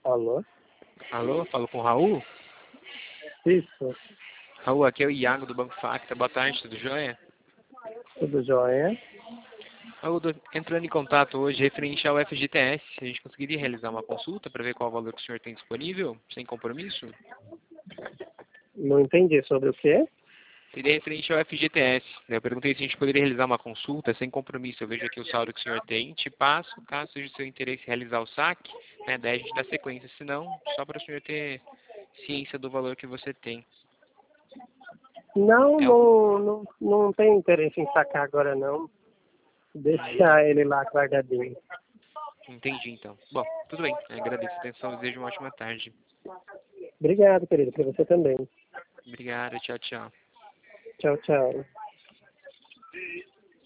Alô? Alô, falo com o Raul? Isso, Raul, aqui é o Iago do Banco Facta. Boa tarde, tudo jóia? tudo jóia? Raul, tô entrando em contato hoje referente ao FGTS. A gente conseguiria realizar uma consulta para ver qual o valor que o senhor tem disponível, sem compromisso? Não entendi sobre o quê? Seria referente ao FGTS. Eu perguntei se a gente poderia realizar uma consulta sem compromisso. Eu vejo aqui o saldo que o senhor tem, te passo, caso seja do seu interesse realizar o saque, né, daí a gente dá sequência. Se não, só para o senhor ter ciência do valor que você tem. Não, É o... não, não, não tenho interesse em sacar agora não. Deixa ele lá guardadinho. Entendi, então. Bom, tudo bem. Agradeço a atenção. Desejo uma ótima tarde. Obrigado, querido, para você também. Obrigado. Tchau, tchau. Tchau, tchau.